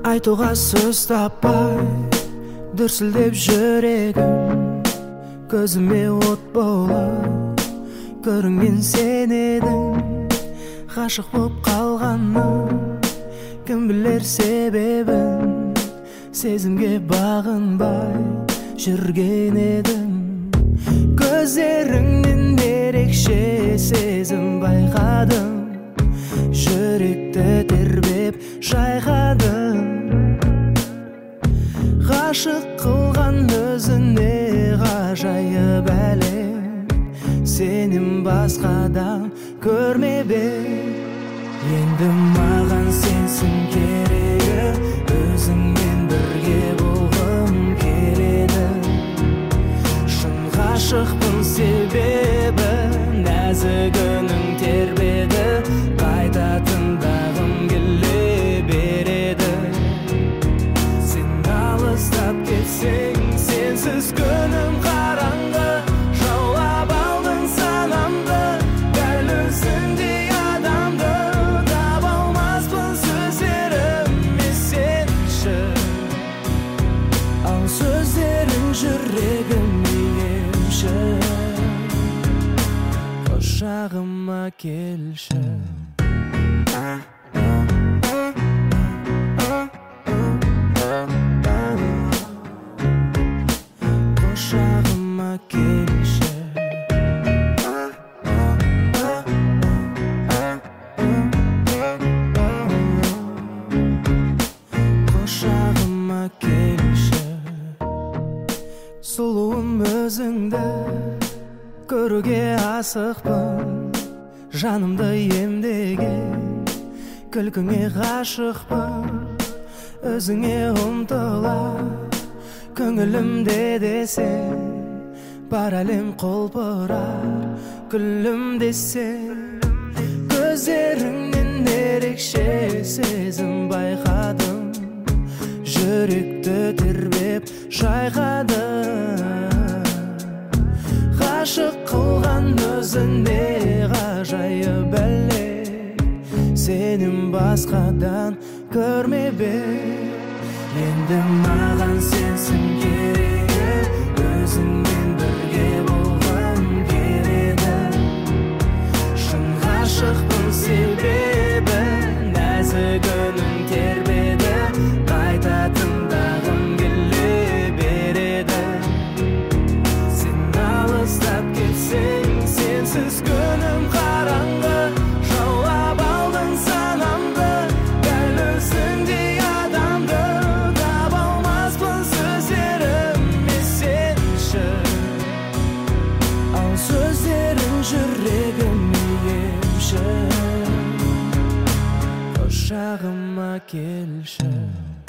Айтуға сөз таппай дүрсілдеп жүрегім, көзіме от болып көрінген сен едің. Ғашық боп қалғаным кім білер себебін, сезімге бағынбай жүрген едің. Көздеріңнен ерекше сезім байқадым, жүректі тербеп жайқадым. Ғашық қылған өзіне ғажайып әлем, сенің басқадан көрмебе. Енді маған сенсің керегі, өзіңмен бірге болғым келеді. Шын ғашықпын себебі, нәзік үнің тербеді, қайта тыңдағым келе береді. Сен алыстап кетсең, сенсіз күнім қараңғы, жаулап алдың санамды, дәл өзіңдей адамды таба алмаспын сөздеріме сенші. Ал сөздерің жүрегіме емші, құшағыма келші. Құшағыма келші. Құшағыма келші. Сұлуым өзіңді көруге асықпын, жанымды емдеген күлкіңе ғашықпын. Өзіңе ұмтылар көңілімде десең, бар әлем құлпырар күлімдесең. Көздеріңнен ерекше сезім байқадым, жүректі тербеп жайқадым. Ғашық қылған өзіне ғажайып әлем, сенің басқадан көрмебе. Енді маған сенсің керегі, өзіңмен бірге болғым келеді. Шын ғашықпын себебі, нәзік үнің тербеді, қайта тыңдағым келе береді. Сен алыстап кетсең, сенсіз күнім қараңғы, жаулап алдың санамды, дәл өзіңдей адамды таба алмаспын сөздеріме сенші. Ал сөздерің жүрегіме емші, құшағыма келші.